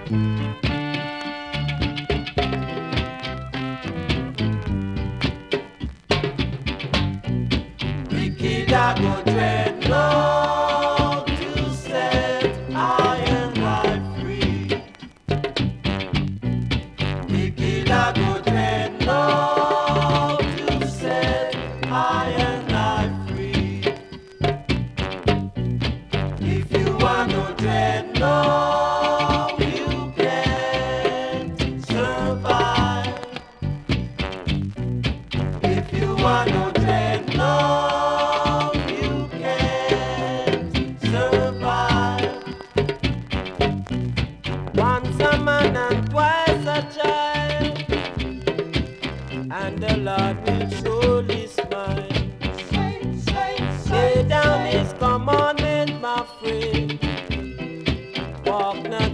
Wicked I go dreadlock to set I and I free. Wicked I go dreadlock to set I and I free. If you are no dreadlock, you can't survive. If you are no dreadlock, you can't survive. Once a man and twice a child, and the Lord will surely smile. Lay down his commandment, my friend. Walk not